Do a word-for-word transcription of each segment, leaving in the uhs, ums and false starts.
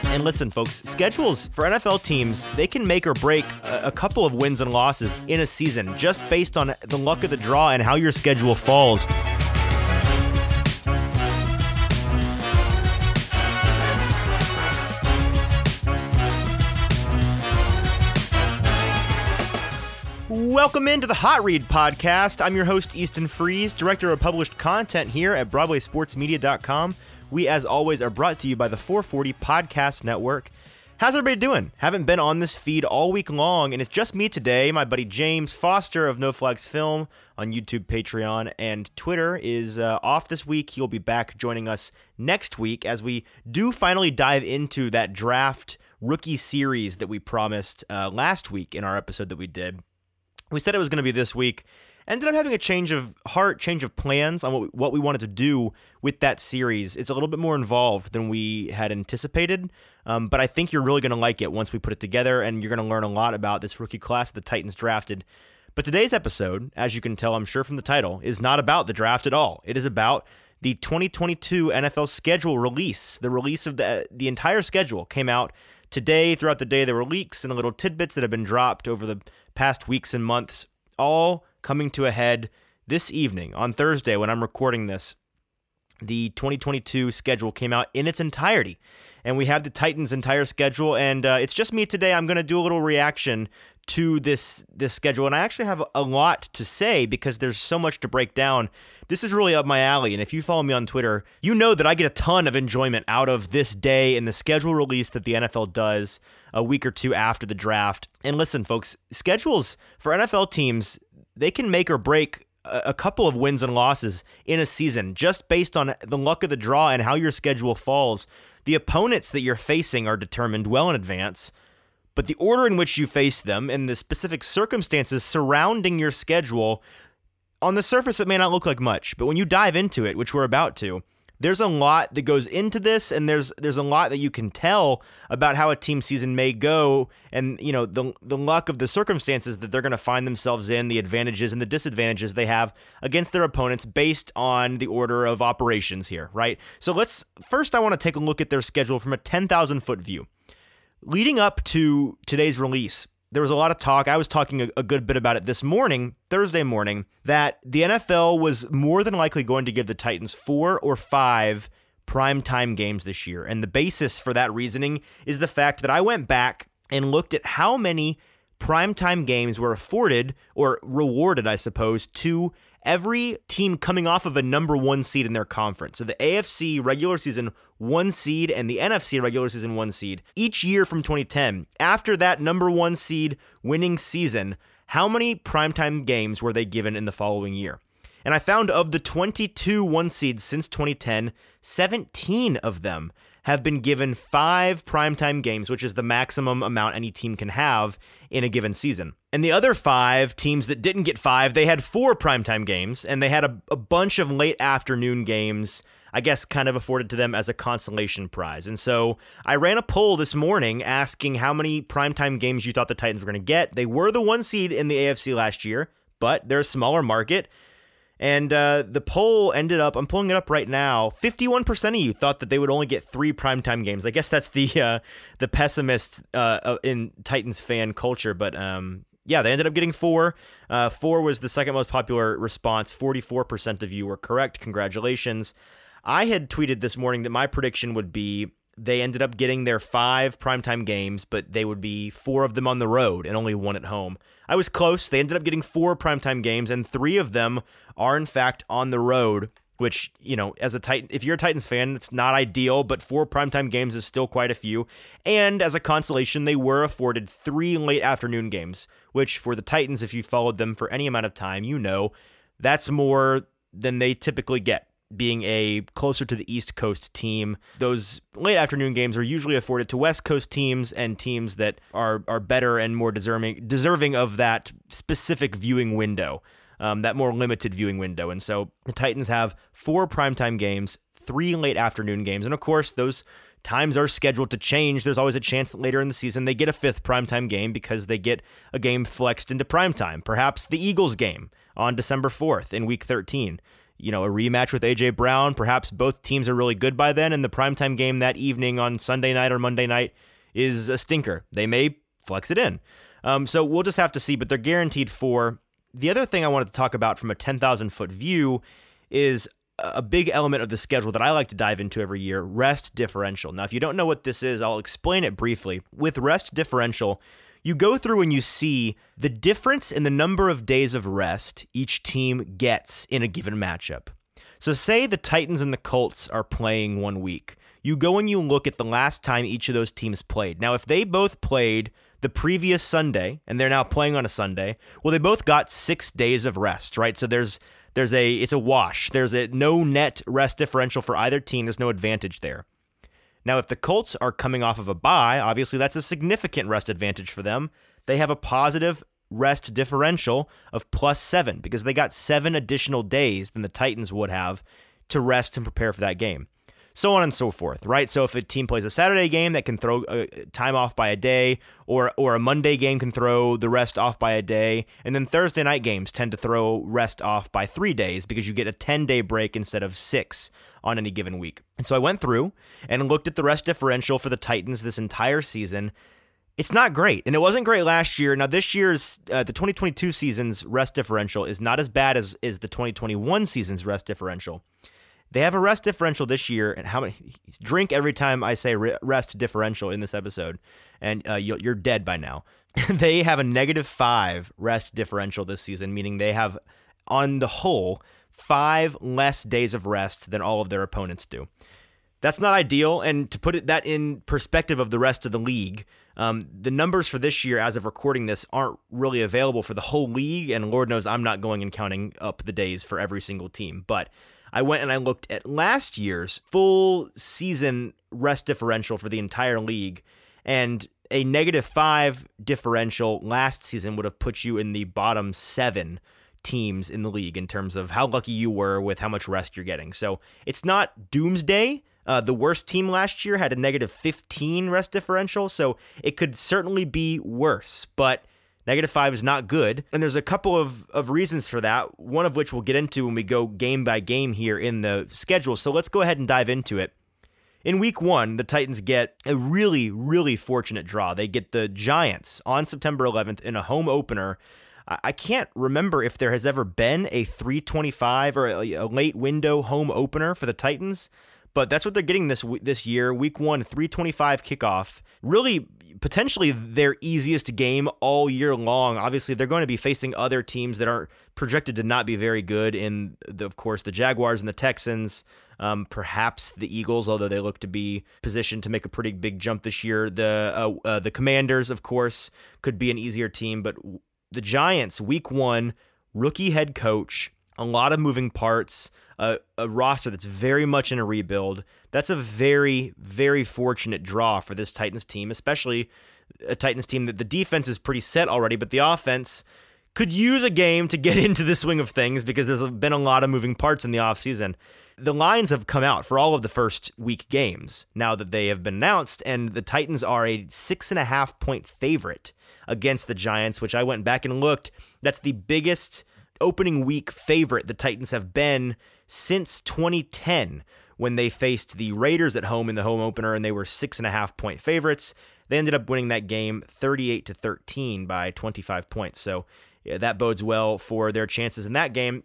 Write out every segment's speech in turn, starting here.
And listen, folks, schedules for N F L teams, they can make or break a, a couple of wins and losses in a season just based on the luck of the draw and how your schedule falls. Welcome into the Hot Read Podcast. I'm your host, Easton Freeze, Director of Published Content here at Broadway Sports Media dot com. We, as always, are brought to you by the four forty Podcast Network. How's everybody doing? Haven't been on this feed all week long, and it's just me today. My buddy James Foster of No Flags Film on YouTube, Patreon, and Twitter is uh, off this week. He'll be back joining us next week as we do finally dive into that draft rookie series that we promised uh, last week in our episode that we did. We said it was going to be this week. Ended up having a change of heart, change of plans on what we, what we wanted to do with that series. It's a little bit more involved than we had anticipated, um, but I think you're really going to like it once we put it together, and you're going to learn a lot about this rookie class the Titans drafted. But today's episode, as you can tell, I'm sure from the title, is not about the draft at all. It is about the twenty twenty-two N F L schedule release. The release of the the entire schedule came out today. Throughout the day, there were leaks and little tidbits that have been dropped over the past weeks and months, all coming to a head this evening on Thursday when I'm recording this. The twenty twenty-two schedule came out in its entirety, and we have the Titans' entire schedule, and uh, it's just me today. I'm going to do a little reaction to this this schedule, and I actually have a lot to say because there's so much to break down. This is really up my alley, and if you follow me on Twitter, you know that I get a ton of enjoyment out of this day and the schedule release that the N F L does a week or two after the draft. And listen, folks, schedules for N F L teams, they can make or break a couple of wins and losses in a season just based on the luck of the draw and how your schedule falls. The opponents that you're facing are determined well in advance, but the order in which you face them and the specific circumstances surrounding your schedule, on the surface it may not look like much, but when you dive into it, which we're about to, there's a lot that goes into this, and there's there's a lot that you can tell about how a team season may go, and you know the the luck of the circumstances that they're going to find themselves in, the advantages and the disadvantages they have against their opponents based on the order of operations here, right? So let's first I want to take a look at their schedule from a ten thousand foot view. Leading up to today's release, there was a lot of talk. I was talking a, a good bit about it this morning, Thursday morning, that the N F L was more than likely going to give the Titans four or five primetime games this year. And the basis for that reasoning is the fact that I went back and looked at how many primetime games were afforded or rewarded, I suppose, to every team coming off of a number one seed in their conference. So the A F C regular season one seed and the N F C regular season one seed. Each year from twenty ten, after that number one seed winning season, how many primetime games were they given in the following year? And I found of the twenty-two one seeds since twenty ten, seventeen of them have been given five primetime games, which is the maximum amount any team can have in a given season. And the other five teams that didn't get five, they had four primetime games, and they had a, a bunch of late afternoon games, I guess kind of afforded to them as a consolation prize. And so I ran a poll this morning asking how many primetime games you thought the Titans were going to get. They were the one seed in the A F C last year, but they're a smaller market. And uh, the poll ended up, I'm pulling it up right now, fifty-one percent of you thought that they would only get three primetime games. I guess that's the uh, the pessimist uh, in Titans fan culture, but um, yeah, they ended up getting four. Uh, four was the second most popular response. forty-four percent of you were correct. Congratulations. I had tweeted this morning that my prediction would be they ended up getting their five primetime games, but they would be four of them on the road and only one at home. I was close. They ended up getting four primetime games, and three of them are, in fact, on the road, which, you know, as a Titan, if you're a Titans fan, it's not ideal, but four primetime games is still quite a few. And as a consolation, they were afforded three late afternoon games, which for the Titans, if you followed them for any amount of time, you know, that's more than they typically get. Being a closer to the East Coast team, those late afternoon games are usually afforded to West Coast teams and teams that are are better and more deserving deserving of that specific viewing window, um, that more limited viewing window. And so the Titans have four primetime games, three late afternoon games, and of course those times are scheduled to change. There's always a chance that later in the season they get a fifth primetime game because they get a game flexed into primetime. Perhaps the Eagles game on December fourth in Week thirteen. you know, a rematch with A J Brown. Perhaps both teams are really good by then, and the primetime game that evening on Sunday night or Monday night is a stinker. They may flex it in. Um, so we'll just have to see, but they're guaranteed four. The other thing I wanted to talk about from a ten thousand foot view is a big element of the schedule that I like to dive into every year, rest differential. Now, if you don't know what this is, I'll explain it briefly. With rest differential, you go through and you see the difference in the number of days of rest each team gets in a given matchup. So say the Titans and the Colts are playing one week. You go and you look at the last time each of those teams played. Now, if they both played the previous Sunday and they're now playing on a Sunday, well, they both got six days of rest, right? So there's there's a it's a wash. There's a no net rest differential for either team. There's no advantage there. Now, if the Colts are coming off of a bye, obviously that's a significant rest advantage for them. They have a positive rest differential of plus seven because they got seven additional days than the Titans would have to rest and prepare for that game. So on and so forth, right? So if a team plays a Saturday game that can throw uh, time off by a day, or or a Monday game can throw the rest off by a day, and then Thursday night games tend to throw rest off by three days because you get a ten-day break instead of six on any given week. And so I went through and looked at the rest differential for the Titans this entire season. It's not great, and it wasn't great last year. Now this year's, uh, the twenty twenty-two season's rest differential is not as bad as, as the twenty twenty-one season's rest differential. They have a rest differential this year, and how many? Drink every time I say rest differential in this episode, and uh, you're dead by now. They have a negative five rest differential this season, meaning they have, on the whole, five less days of rest than all of their opponents do. That's not ideal, and to put it that in perspective of the rest of the league, um, the numbers for this year, as of recording this, aren't really available for the whole league, and Lord knows I'm not going and counting up the days for every single team, but I went and I looked at last year's full season rest differential for the entire league, and a negative five differential last season would have put you in the bottom seven teams in the league in terms of how lucky you were with how much rest you're getting. So it's not doomsday. Uh, the worst team last year had a negative fifteen rest differential, so it could certainly be worse, but negative five is not good, and there's a couple of, of reasons for that, one of which we'll get into when we go game by game here in the schedule, so let's go ahead and dive into it. In week one, the Titans get a really, really fortunate draw. They get the Giants on September eleventh in a home opener. I can't remember if there has ever been a three twenty-five or a, a late window home opener for the Titans, but that's what they're getting this this year. Week one, three twenty-five kickoff. Really, potentially their easiest game all year long. Obviously, they're going to be facing other teams that are projected to not be very good in, the, of course, the Jaguars and the Texans, um, perhaps the Eagles, although they look to be positioned to make a pretty big jump this year. The uh, uh, the Commanders, of course, could be an easier team, but the Giants, week one, rookie head coach, a lot of moving parts, a, a roster that's very much in a rebuild. That's a very, very fortunate draw for this Titans team, especially a Titans team that the defense is pretty set already, but the offense could use a game to get into the swing of things because there's been a lot of moving parts in the offseason. The lines have come out for all of the first week games now that they have been announced, and the Titans are a six and a half point favorite against the Giants, which I went back and looked. That's the biggest opening week favorite the Titans have been since twenty ten, when they faced the Raiders at home in the home opener, and they were six and a half point favorites. They ended up winning that game thirty-eight to thirteen by twenty-five points. So yeah, that bodes well for their chances in that game.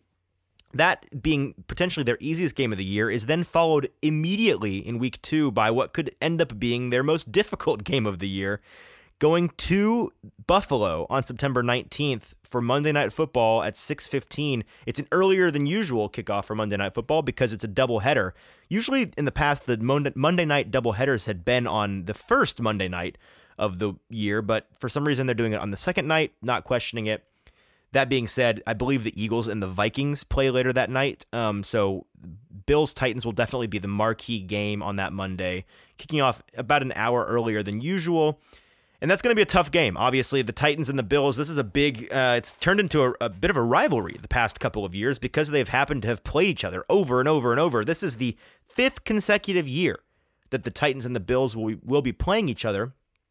That being potentially their easiest game of the year is then followed immediately in week two by what could end up being their most difficult game of the year, going to Buffalo on September nineteenth for Monday Night Football at six fifteen. It's an earlier than usual kickoff for Monday Night Football because it's a doubleheader. Usually in the past, the Monday night doubleheaders had been on the first Monday night of the year, but for some reason they're doing it on the second night, not questioning it. That being said, I believe the Eagles and the Vikings play later that night, um, so Bills-Titans will definitely be the marquee game on that Monday, kicking off about an hour earlier than usual. And that's going to be a tough game. Obviously, the Titans and the Bills, this is a big, uh, it's turned into a, a bit of a rivalry the past couple of years because they've happened to have played each other over and over and over. This is the fifth consecutive year that the Titans and the Bills will, will be playing each other.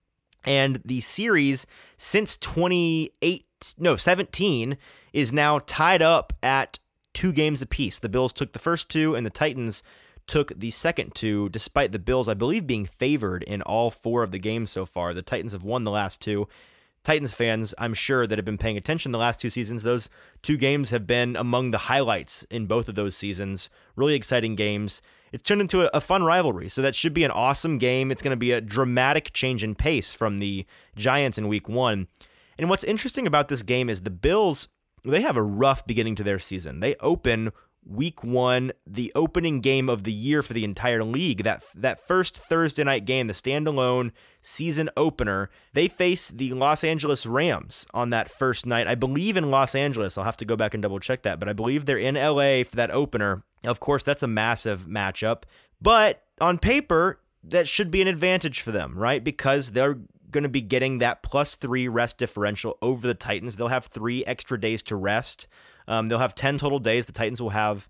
And the series since twenty-eight, no, seventeen is now tied up at two games apiece. The Bills took the first two, and the Titans took the second two, despite the Bills, I believe, being favored in all four of the games so far. The Titans have won the last two. Titans fans, I'm sure, that have been paying attention the last two seasons, those two games have been among the highlights in both of those seasons. Really exciting games. It's turned into a, a fun rivalry, so that should be an awesome game. It's going to be a dramatic change in pace from the Giants in week one. And what's interesting about this game is the Bills, they have a rough beginning to their season. They open week one, the opening game of the year for the entire league, that that first Thursday night game, the standalone season opener. They face the Los Angeles Rams on that first night. I believe in Los Angeles. I'll have to go back and double check that, but I believe they're in L A for that opener. Of course, that's a massive matchup, but on paper, that should be an advantage for them, right? Because they're going to be getting that plus three rest differential over the Titans. They'll have three extra days to rest. Um, they'll have ten total days. The Titans will have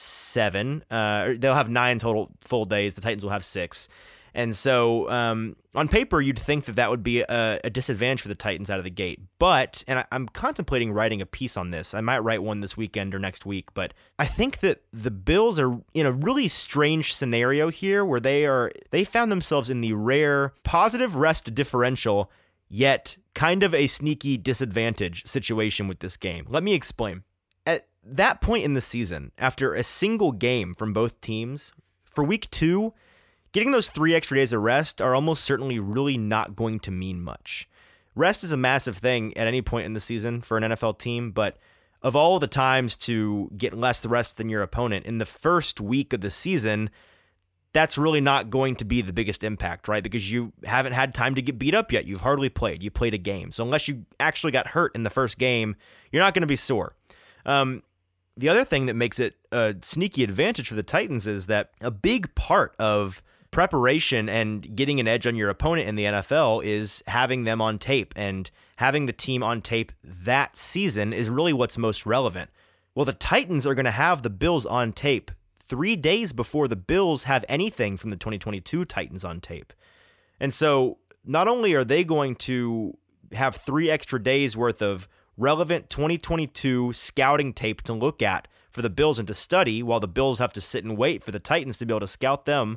seven. Uh, they'll have nine total full days. The Titans will have six. And so um, on paper, you'd think that that would be a, a disadvantage for the Titans out of the gate. But, and I, I'm contemplating writing a piece on this. I might write one this weekend or next week. But I think that the Bills are in a really strange scenario here where they are, they found themselves in the rare positive rest differential, yet kind of a sneaky disadvantage situation with this game. Let me explain. At that point in the season, after a single game from both teams, for week two, getting those three extra days of rest are almost certainly really not going to mean much. Rest is a massive thing at any point in the season for an N F L team, but of all the times to get less rest than your opponent, in the first week of the season, that's really not going to be the biggest impact, right? Because you haven't had time to get beat up yet. You've hardly played. You played a game. So unless you actually got hurt in the first game, you're not going to be sore. Um, the other thing that makes it a sneaky advantage for the Titans is that a big part of preparation and getting an edge on your opponent in the N F L is having them on tape, and having the team on tape that season is really what's most relevant. Well, the Titans are going to have the Bills on tape three days before the Bills have anything from the twenty twenty-two Titans on tape. And so not only are they going to have three extra days worth of relevant twenty twenty-two scouting tape to look at for the Bills and to study, while the Bills have to sit and wait for the Titans to be able to scout them,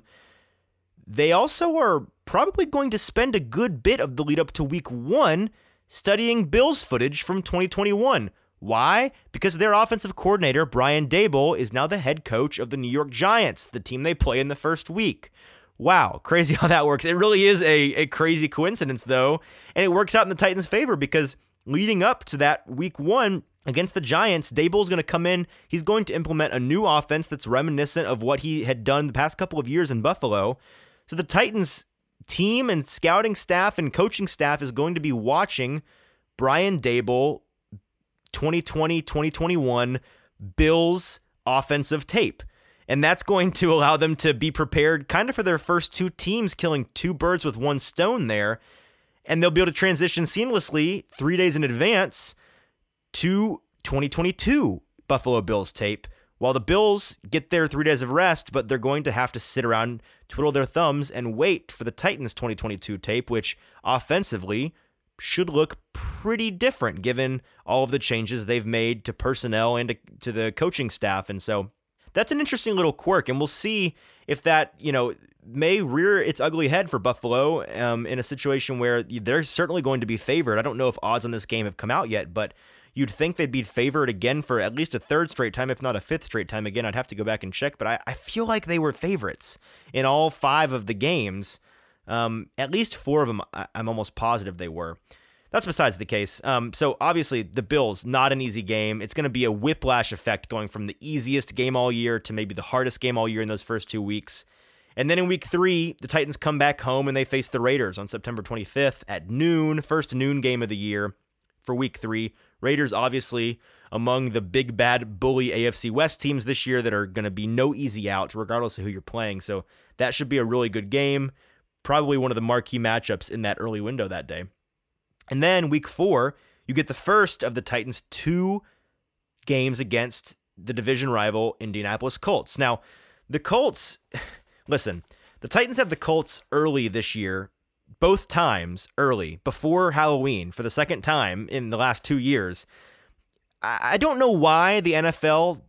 they also are probably going to spend a good bit of the lead up to week one studying Bills footage from twenty twenty-one. Why? Because their offensive coordinator, Brian Daboll, is now the head coach of the New York Giants, the team they play in the first week. Wow, crazy how that works. It really is a, a crazy coincidence, though, and it works out in the Titans' favor because leading up to that week one against the Giants, Daboll's going to come in. He's going to implement a new offense that's reminiscent of what he had done the past couple of years in Buffalo. So the Titans team and scouting staff and coaching staff is going to be watching Brian Daboll twenty twenty, twenty twenty-one Bills offensive tape. And that's going to allow them to be prepared kind of for their first two teams, killing two birds with one stone there. And they'll be able to transition seamlessly three days in advance to twenty twenty-two Buffalo Bills tape, while the Bills get their three days of rest, but they're going to have to sit around, twiddle their thumbs, and wait for the Titans twenty twenty-two tape, which offensively should look pretty different given all of the changes they've made to personnel and to, to the coaching staff. And so that's an interesting little quirk, and we'll see if that, you know, may rear its ugly head for Buffalo um, in a situation where they're certainly going to be favored. I don't know if odds on this game have come out yet, but you'd think they'd be favored again for at least a third straight time, if not a fifth straight time. Again, I'd have to go back and check, but I, I feel like they were favorites in all five of the games. Um, at least four of them, I, I'm almost positive they were. That's besides the case. Um, so obviously the Bills, not an easy game. It's going to be a whiplash effect going from the easiest game all year to maybe the hardest game all year in those first two weeks. And then in week three, the Titans come back home and they face the Raiders on September twenty-fifth at noon, first noon game of the year for week three. Raiders obviously among the big bad bully A F C West teams this year that are going to be no easy out regardless of who you're playing. So that should be a really good game. Probably one of the marquee matchups in that early window that day. And then week four, you get the first of the Titans' two games against the division rival Indianapolis Colts. Now, the Colts, listen, the Titans have the Colts early this year, both times early, before Halloween, for the second time in the last two years. I don't know why the N F L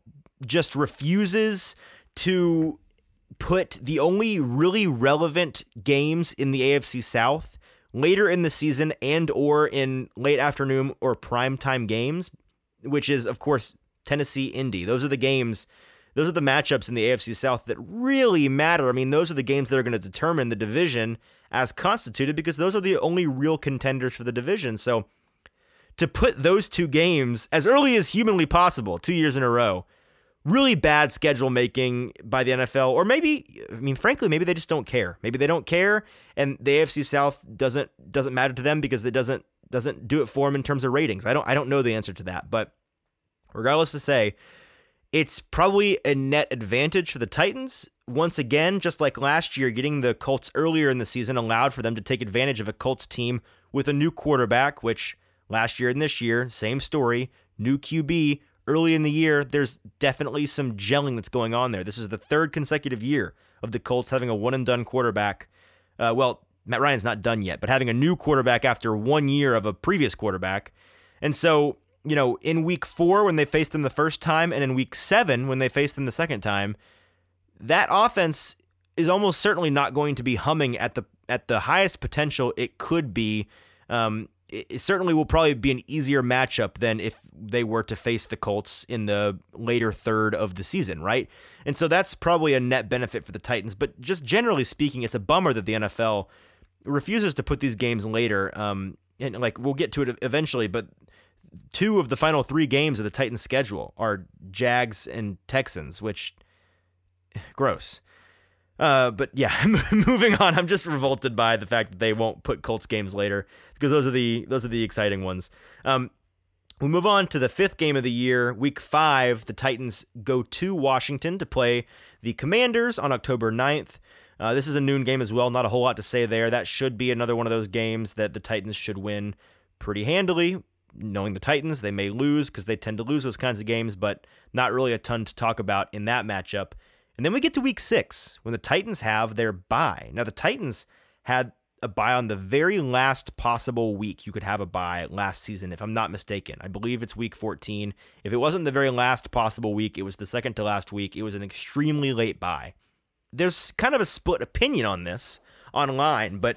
just refuses to put the only really relevant games in the A F C South later in the season and or in late afternoon or primetime games, which is, of course, Tennessee, Indy. Those are the games, those are the matchups in the A F C South that really matter. I mean, those are the games that are going to determine the division as constituted, because those are the only real contenders for the division. So to put those two games as early as humanly possible, two years in a row, really bad schedule making by the N F L, or maybe, I mean, frankly, maybe they just don't care. Maybe they don't care, and the A F C South doesn't doesn't matter to them because it doesn't doesn't do it for them in terms of ratings. I don't I don't know the answer to that, but regardless to say, it's probably a net advantage for the Titans. Once again, just like last year, getting the Colts earlier in the season allowed for them to take advantage of a Colts team with a new quarterback, which last year and this year, same story, new Q B. Early in the year, there's definitely some gelling that's going on there. This is the third consecutive year of the Colts having a one-and-done quarterback. Uh, well, Matt Ryan's not done yet, but having a new quarterback after one year of a previous quarterback. And so, you know, in week four when they faced them the first time, and in week seven when they faced them the second time, that offense is almost certainly not going to be humming at the at the highest potential it could be. Um, It certainly will probably be an easier matchup than if they were to face the Colts in the later third of the season, right? And so that's probably a net benefit for the Titans. But just generally speaking, it's a bummer that the N F L refuses to put these games later. Um, and like we'll get to it eventually, but two of the final three games of the Titans' schedule are Jags and Texans, which gross. Uh, but yeah, moving on. I'm just revolted by the fact that they won't put Colts games later, because those are the those are the exciting ones. Um, we move on to the fifth game of the year, week five. The Titans go to Washington to play the Commanders on October ninth. Uh, this is a noon game as well. Not a whole lot to say there. That should be another one of those games that the Titans should win pretty handily. Knowing the Titans, they may lose because they tend to lose those kinds of games, but not really a ton to talk about in that matchup. And then we get to week six when the Titans have their bye. Now, the Titans had a bye on the very last possible week you could have a bye last season, if I'm not mistaken. I believe it's week fourteen. If it wasn't the very last possible week, it was the second to last week. It was an extremely late bye. There's kind of a split opinion on this online, but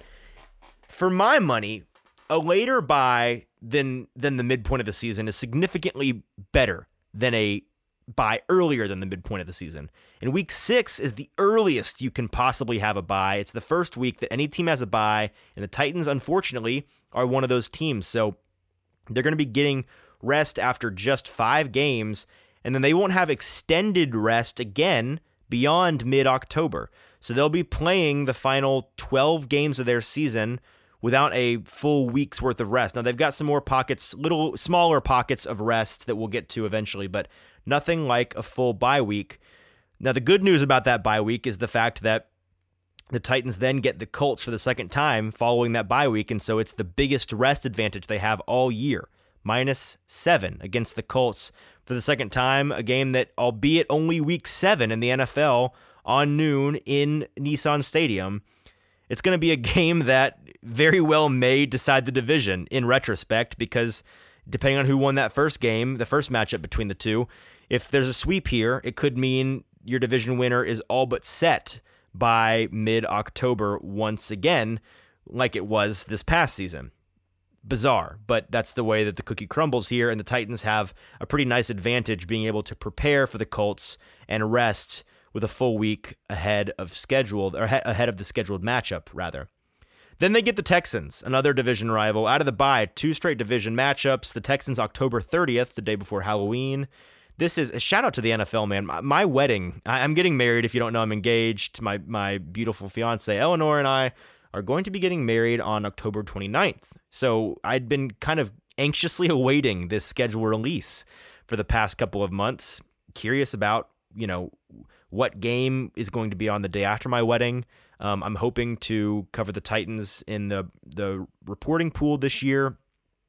for my money, a later bye than than the midpoint of the season is significantly better than a bye earlier than the midpoint of the season. And week six is the earliest you can possibly have a bye. It's the first week that any team has a bye, and the Titans, unfortunately, are one of those teams. So they're going to be getting rest after just five games, and then they won't have extended rest again beyond mid-October. So they'll be playing the final twelve games of their season without a full week's worth of rest. Now, they've got some more pockets, little smaller pockets of rest that we'll get to eventually, but nothing like a full bye week. Now, the good news about that bye week is the fact that the Titans then get the Colts for the second time following that bye week, and so it's the biggest rest advantage they have all year. Minus seven against the Colts for the second time, a game that, albeit only week seven in the N F L on noon in Nissan Stadium, it's going to be a game that very well may decide the division in retrospect, because depending on who won that first game, the first matchup between the two, if there's a sweep here, it could mean your division winner is all but set by mid-October once again, like it was this past season. Bizarre, but that's the way that the cookie crumbles here, and the Titans have a pretty nice advantage being able to prepare for the Colts and rest with a full week ahead of scheduled, or ahead of the scheduled matchup, rather. Then they get the Texans, another division rival, out of the bye, two straight division matchups. The Texans October thirtieth, the day before Halloween. This is a shout out to the N F L, man. My, my wedding, I, I'm getting married. If you don't know, I'm engaged. My my beautiful fiance, Eleanor, and I are going to be getting married on October twenty-ninth. So I'd been kind of anxiously awaiting this schedule release for the past couple of months. Curious about, you know, what game is going to be on the day after my wedding. Um, I'm hoping to cover the Titans in the the reporting pool this year.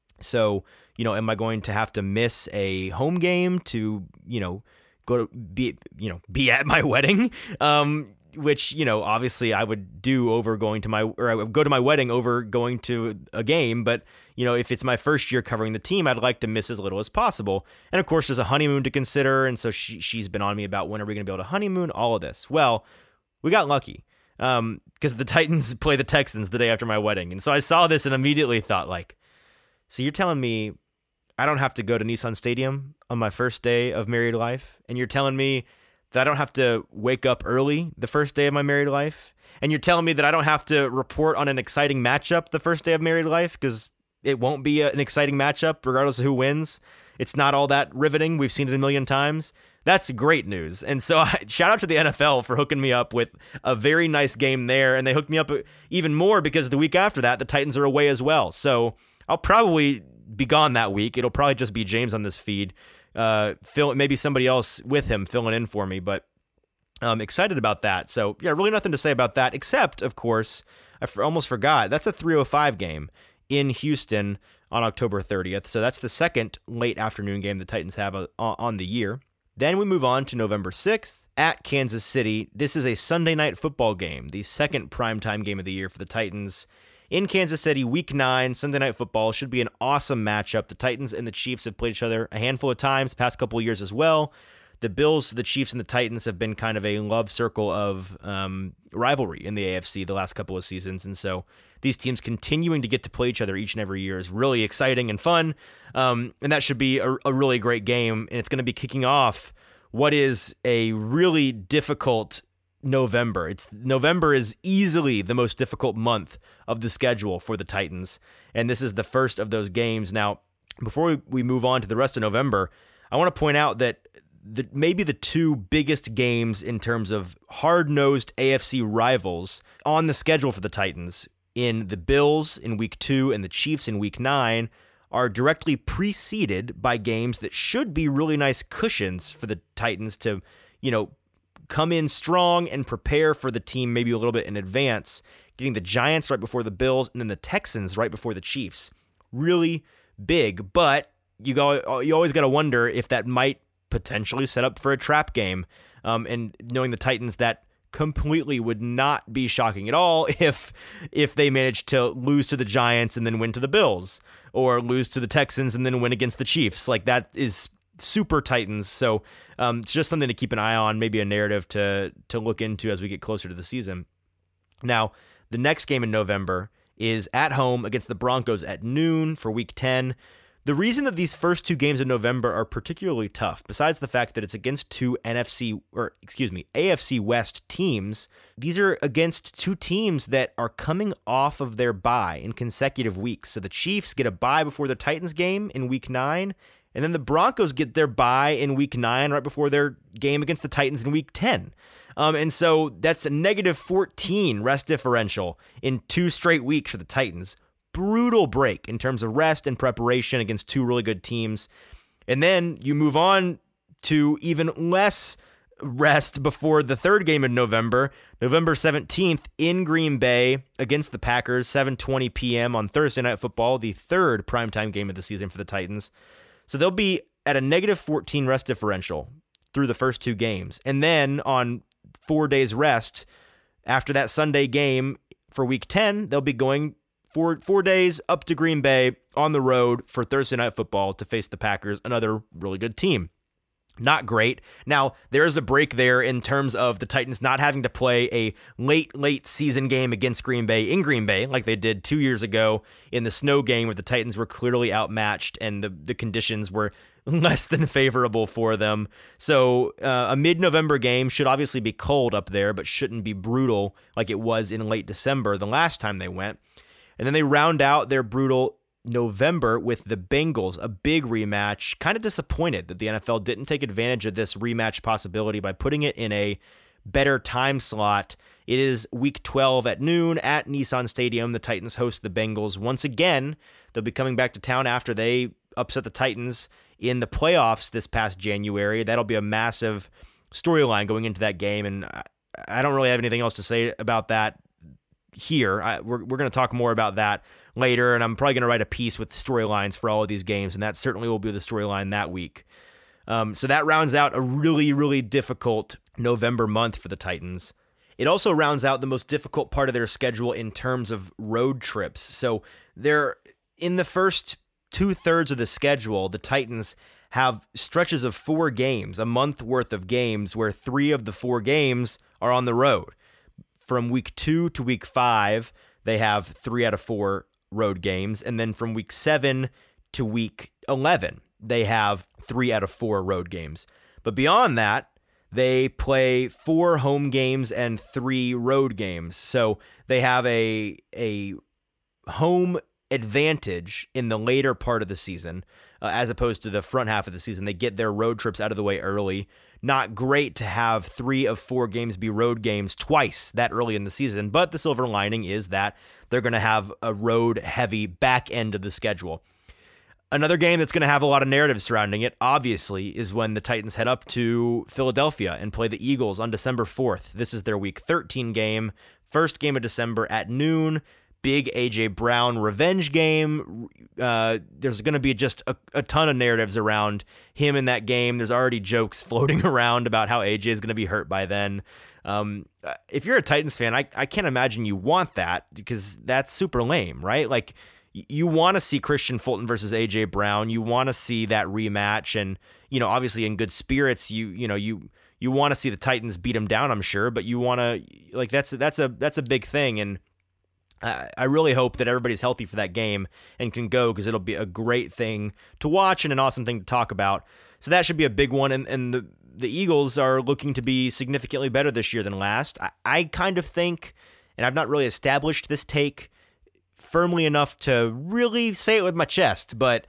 So, you know, am I going to have to miss a home game to, you know, go to be, you know, be at my wedding? Um, which, you know, obviously I would do over going to my, or I would go to my wedding over going to a game. But, you know, if it's my first year covering the team, I'd like to miss as little as possible. And of course, there's a honeymoon to consider. And so she, she's been on me about when are we going to be able to honeymoon, all of this. Well, we got lucky um, because the Titans play the Texans the day after my wedding. And so I saw this and immediately thought, like, so you're telling me I don't have to go to Nissan Stadium on my first day of married life? And you're telling me that I don't have to wake up early the first day of my married life? And you're telling me that I don't have to report on an exciting matchup the first day of married life because it won't be a, an exciting matchup regardless of who wins? It's not all that riveting. We've seen it a million times. That's great news. And so I, shout out to the N F L for hooking me up with a very nice game there. And they hooked me up even more because the week after that, the Titans are away as well. So I'll probably be gone that week. It'll probably just be James on this feed. Uh, Phil, maybe somebody else with him filling in for me, but I'm excited about that. So yeah, really nothing to say about that, except, of course, I f- almost forgot, that's a three oh five game in Houston on October thirtieth. So that's the second late afternoon game the Titans have a, on the year. Then we move on to November sixth at Kansas City. This is a Sunday night football game, the second primetime game of the year for the Titans. In Kansas City, week nine, Sunday night football should be an awesome matchup. The Titans and the Chiefs have played each other a handful of times, past couple of years as well. The Bills, the Chiefs, and the Titans have been kind of a love circle of um, rivalry in the A F C the last couple of seasons. And so these teams continuing to get to play each other each and every year is really exciting and fun. Um, and that should be a, a really great game. And it's going to be kicking off what is a really difficult November. It's November is easily the most difficult month of the schedule for the Titans. And this is the first of those games. Now, before we, we move on to the rest of November, I want to point out that the, maybe the two biggest games in terms of hard-nosed A F C rivals on the schedule for the Titans, in the Bills in week two and the Chiefs in week nine, are directly preceded by games that should be really nice cushions for the Titans to, you know, come in strong and prepare for the team maybe a little bit in advance, getting the Giants right before the Bills and then the Texans right before the Chiefs. Really big, but you go, you always got to wonder if that might potentially set up for a trap game. Um, and knowing the Titans, that completely would not be shocking at all if if they managed to lose to the Giants and then win to the Bills, or lose to the Texans and then win against the Chiefs. Like, that is super Titans. So um, it's just something to keep an eye on, maybe a narrative to to look into as we get closer to the season. Now, the next game in November is at home against the Broncos at noon for week ten. The reason that these first two games in November are particularly tough, besides the fact that it's against two N F C, or excuse me, A F C West teams, these are against two teams that are coming off of their bye in consecutive weeks. So the Chiefs get a bye before the Titans game in week nine, and then the Broncos get their bye in week nine right before their game against the Titans in week ten. Um, and so that's a negative fourteen rest differential in two straight weeks for the Titans. Brutal break in terms of rest and preparation against two really good teams. And then you move on to even less rest before the third game in November, November seventeenth in Green Bay against the Packers, seven twenty p.m. on Thursday Night Football, the third primetime game of the season for the Titans. So they'll be at a negative fourteen rest differential through the first two games. And then on four days rest after that Sunday game for week ten, they'll be going Four, four days up to Green Bay on the road for Thursday Night Football to face the Packers, another really good team. Not great. Now, there is a break there in terms of the Titans not having to play a late, late season game against Green Bay in Green Bay like they did two years ago in the snow game where the Titans were clearly outmatched and the, the conditions were less than favorable for them. So uh, a mid-November game should obviously be cold up there, but shouldn't be brutal like it was in late December the last time they went. And then they round out their brutal November with the Bengals, a big rematch. Kind of disappointed that the N F L didn't take advantage of this rematch possibility by putting it in a better time slot. It is week twelve at noon at Nissan Stadium. The Titans host the Bengals. Once again, they'll be coming back to town after they upset the Titans in the playoffs this past January. That'll be a massive storyline going into that game, and I don't really have anything else to say about that here. I, we're we're going to talk more about that later, and I'm probably going to write a piece with storylines for all of these games, and that certainly will be the storyline that week. Um, so that rounds out a really, really difficult November month for the Titans. It also rounds out the most difficult part of their schedule in terms of road trips. So they're in the first two thirds of the schedule, the Titans have stretches of four games, a month worth of games, where three of the four games are on the road. From week two to week five, they have three out of four road games. And then from week seven to week eleven, they have three out of four road games. But beyond that, they play four home games and three road games. So they have a, a home advantage in the later part of the season, uh, as opposed to the front half of the season. They get their road trips out of the way early. Not great to have three of four games be road games twice that early in the season, but the silver lining is that they're going to have a road-heavy back end of the schedule. Another game that's going to have a lot of narrative surrounding it, obviously, is when the Titans head up to Philadelphia and play the Eagles on December fourth. This is their Week thirteen game, first game of December at noon. Big A J Brown revenge game. Uh, there's going to be just a, a ton of narratives around him in that game. There's already jokes floating around about how A J is going to be hurt by then. Um, if you're a Titans fan, I, I can't imagine you want that, because that's super lame, right? Like, you want to see Christian Fulton versus A J Brown. You want to see that rematch, and, you know, obviously in good spirits, you you know you you want to see the Titans beat him down, I'm sure, but you want to, like, that's that's a that's a big thing, and I, I really hope that everybody's healthy for that game and can go, because it'll be a great thing to watch and an awesome thing to talk about. So that should be a big one, and and the the Eagles are looking to be significantly better this year than last. I, I kind of think, and I've not really established this take firmly enough to really say it with my chest, but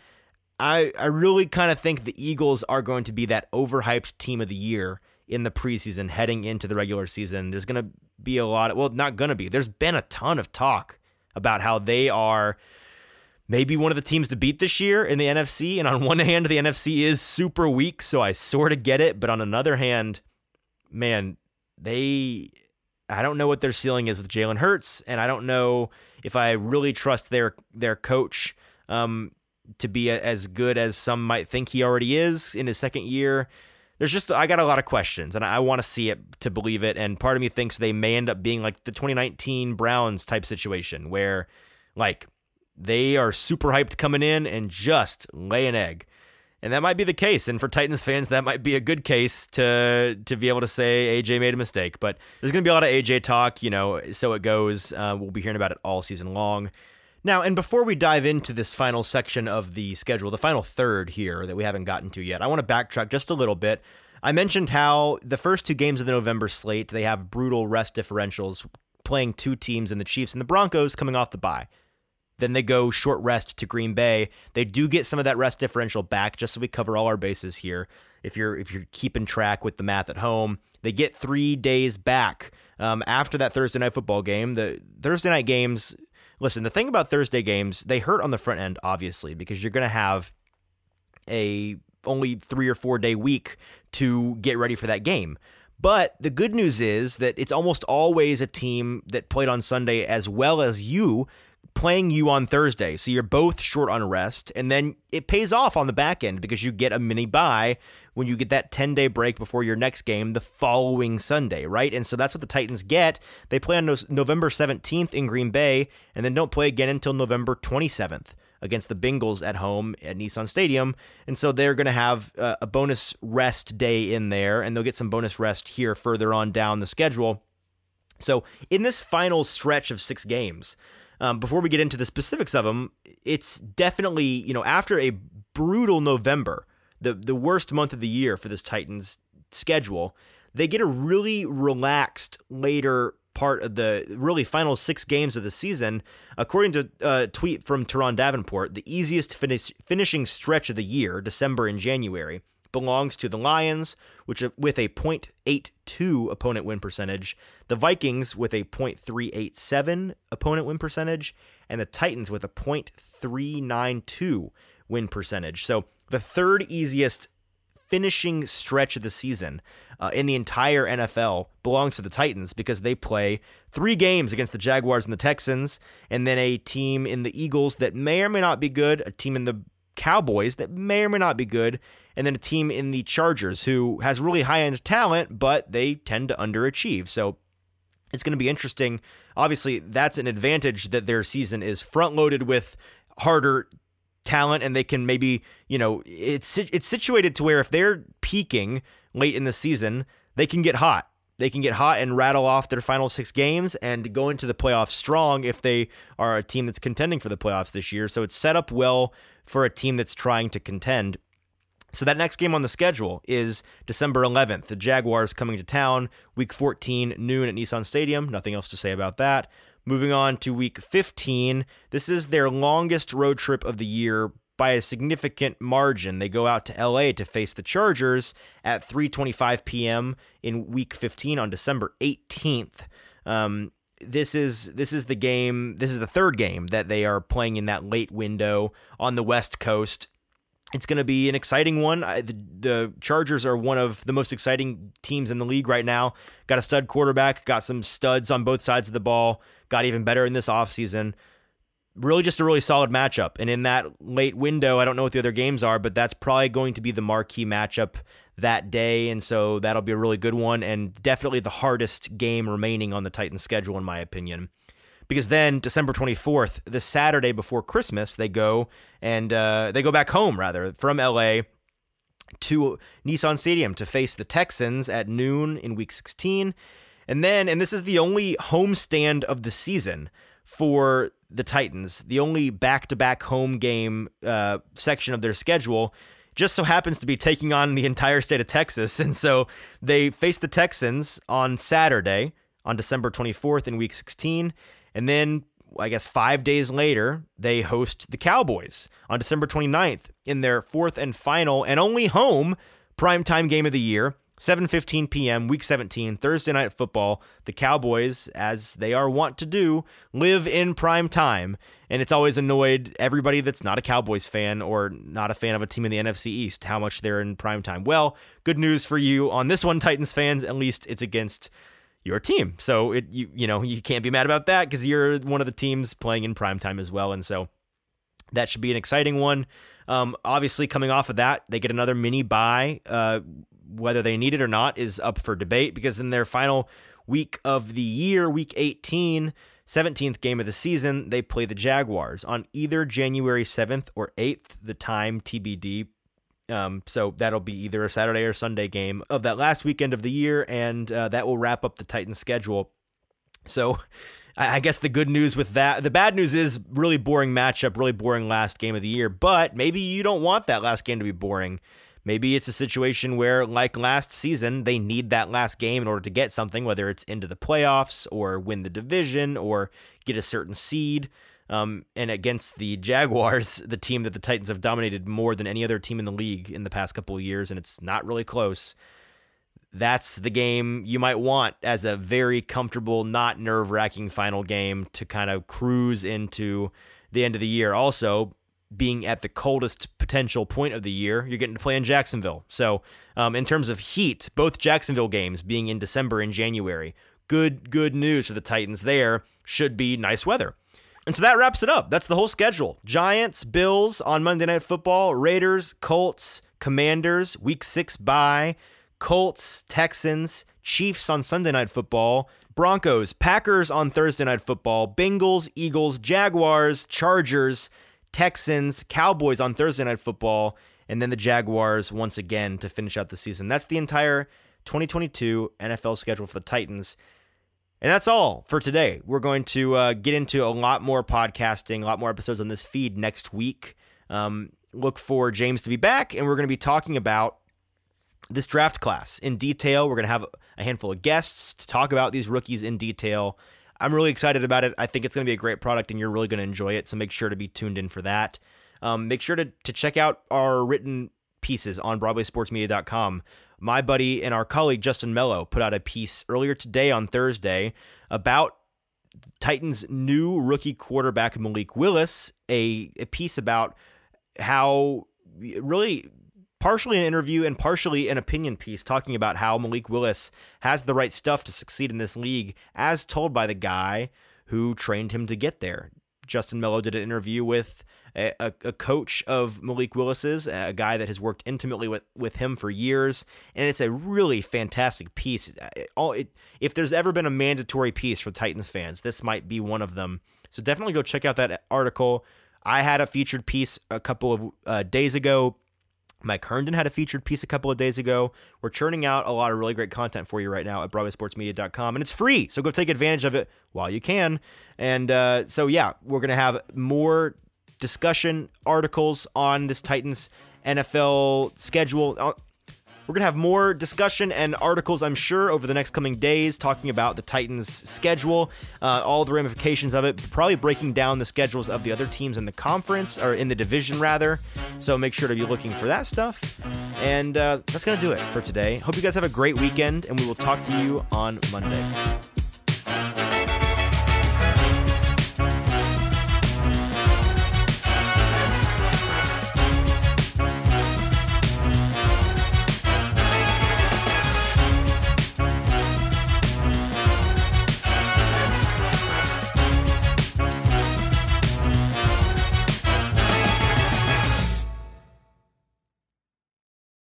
I I really kind of think the Eagles are going to be that overhyped team of the year in the preseason heading into the regular season. There's going to be a lot of, well, not going to be, there's been a ton of talk about how they are maybe one of the teams to beat this year in the N F C. And on one hand, the N F C is super weak, so I sort of get it. But on another hand, man, they, I don't know what their ceiling is with Jalen Hurts, and I don't know if I really trust their their coach um, to be a, as good as some might think he already is in his second year. There's just, I got a lot of questions, and I want to see it to believe it, and part of me thinks they may end up being like the twenty nineteen Browns type situation, where, like, they are super hyped coming in and just lay an egg. And that might be the case, and for Titans fans, that might be a good case to to be able to say A J made a mistake. But there's going to be a lot of A J talk, you know, so it goes. Uh, we'll be hearing about it all season long. Now, and before we dive into this final section of the schedule, the final third here that we haven't gotten to yet, I want to backtrack just a little bit. I mentioned how the first two games of the November slate, they have brutal rest differentials, playing two teams in the Chiefs and the Broncos coming off the bye. Then they go short rest to Green Bay. They do get some of that rest differential back, just so we cover all our bases here. If you're if you're keeping track with the math at home, they get three days back um, after that Thursday night football game. The Thursday night games, listen, the thing about Thursday games, they hurt on the front end, obviously, because you're going to have a only three or four day week to get ready for that game. But the good news is that it's almost always a team that played on Sunday as well as you, playing you on Thursday. So you're both short on rest, and then it pays off on the back end because you get a mini bye when you get that ten-day break before your next game the following Sunday, right? And so that's what the Titans get. They play on no- November seventeenth in Green Bay, and then don't play again until November twenty-seventh against the Bengals at home at Nissan Stadium. And so they're going to have uh, a bonus rest day in there, and they'll get some bonus rest here further on down the schedule. So in this final stretch of six games, Um, before we get into the specifics of them, it's definitely, you know, after a brutal November, the, the worst month of the year for this Titans schedule, they get a really relaxed later part of the really final six games of the season. According to a tweet from Teron Davenport, the easiest finish, finishing stretch of the year, December and January, belongs to the Lions, which with a point eight two opponent win percentage, the Vikings with a point three eight seven opponent win percentage, and the Titans with a point three nine two win percentage. So the third easiest finishing stretch of the season uh, in the entire N F L belongs to the Titans, because they play three games against the Jaguars and the Texans, and then a team in the Eagles that may or may not be good, a team in the Cowboys that may or may not be good, and then a team in the Chargers who has really high-end talent, but they tend to underachieve. So it's going to be interesting. Obviously, that's an advantage that their season is front-loaded with harder talent, and they can maybe, you know, it's it's situated to where if they're peaking late in the season, they can get hot. They can get hot and rattle off their final six games and go into the playoffs strong if they are a team that's contending for the playoffs this year. So it's set up well for a team that's trying to contend. So that next game on the schedule is December eleventh. The Jaguars coming to town, week fourteen, noon at Nissan Stadium. Nothing else to say about that. Moving on to week fifteen. This is their longest road trip of the year by a significant margin. They go out to L A to face the Chargers at three twenty-five p.m. in week fifteen on December eighteenth. Um, this is this is the game, this is the third game that they are playing in that late window on the West Coast. It's going to be an exciting one. I, the, the Chargers are one of the most exciting teams in the league right now. Got a stud quarterback, got some studs on both sides of the ball, got even better in this offseason. Really just a really solid matchup. And in that late window, I don't know what the other games are, but that's probably going to be the marquee matchup that day. And so that'll be a really good one and definitely the hardest game remaining on the Titans schedule, in my opinion. Because then December twenty-fourth, the Saturday before Christmas, they go and uh, they go back home, rather, from L A to Nissan Stadium to face the Texans at noon in week sixteen. And then, and this is the only homestand of the season for the Titans, the only back-to-back home game uh, section of their schedule just so happens to be taking on the entire state of Texas. And so they face the Texans on Saturday, on December twenty-fourth in week sixteen. And then, I guess, five days later, they host the Cowboys on December twenty-ninth in their fourth and final and only home primetime game of the year, seven fifteen p.m., week seventeen, Thursday Night Football. The Cowboys, as they are wont to do, live in prime time. And it's always annoyed everybody that's not a Cowboys fan or not a fan of a team in the N F C East how much they're in prime time. Well, good news for you on this one, Titans fans. At least it's against your team. So it you you know, you can't be mad about that because you're one of the teams playing in primetime as well. And so that should be an exciting one. Um, obviously, coming off of that, they get another mini bye. Uh, whether they need it or not is up for debate because in their final week of the year, week eighteen, seventeenth game of the season, they play the Jaguars on either January seventh or eighth, the time T B D. Um, so that'll be either a Saturday or Sunday game of that last weekend of the year, and uh, that will wrap up the Titans schedule. So I guess the good news with that, the bad news is really boring matchup, really boring last game of the year, but maybe you don't want that last game to be boring. Maybe it's a situation where, like last season, they need that last game in order to get something, whether it's into the playoffs or win the division or get a certain seed. Um, and against the Jaguars, the team that the Titans have dominated more than any other team in the league in the past couple of years, and it's not really close. That's the game you might want as a very comfortable, not nerve-wracking final game to kind of cruise into the end of the year. Also, being at the coldest potential point of the year, you're getting to play in Jacksonville. So um, in terms of heat, both Jacksonville games being in December and January, good, good news for the Titans there. Should be nice weather. And so that wraps it up. That's the whole schedule. Giants, Bills on Monday Night Football, Raiders, Colts, Commanders, week six bye, Colts, Texans, Chiefs on Sunday Night Football, Broncos, Packers on Thursday Night Football, Bengals, Eagles, Jaguars, Chargers, Texans, Cowboys on Thursday Night Football, and then the Jaguars once again to finish out the season. That's the entire twenty twenty-two N F L schedule for the Titans. And that's all for today. We're going to uh, get into a lot more podcasting, a lot more episodes on this feed next week. Um, look for James to be back, and we're going to be talking about this draft class in detail. We're going to have a handful of guests to talk about these rookies in detail. I'm really excited about it. I think it's going to be a great product, and you're really going to enjoy it, so make sure to be tuned in for that. Um, make sure to, to check out our written pieces on Broadway Sports Media dot com. My buddy and our colleague Justin Mello put out a piece earlier today on Thursday about Titans' new rookie quarterback Malik Willis, a, a piece about how really partially an interview and partially an opinion piece talking about how Malik Willis has the right stuff to succeed in this league as told by the guy who trained him to get there, Justin Mello did an interview with a, a, a coach of Malik Willis's, a guy that has worked intimately with, with him for years, and it's a really fantastic piece. It, all, it, if there's ever been a mandatory piece for Titans fans, this might be one of them. So definitely go check out that article. I had a featured piece a couple of uh, days ago. Mike Herndon had a featured piece a couple of days ago. We're churning out a lot of really great content for you right now at Broadway Sports Media dot com, and it's free, so go take advantage of it while you can. And uh, so, yeah, we're going to have more discussion articles on this Titans N F L schedule. We're going to have more discussion and articles, I'm sure, over the next coming days talking about the Titans' schedule, uh, all the ramifications of it, probably breaking down the schedules of the other teams in the conference, or in the division, rather. So make sure to be looking for that stuff. And uh, that's going to do it for today. Hope you guys have a great weekend, and we will talk to you on Monday.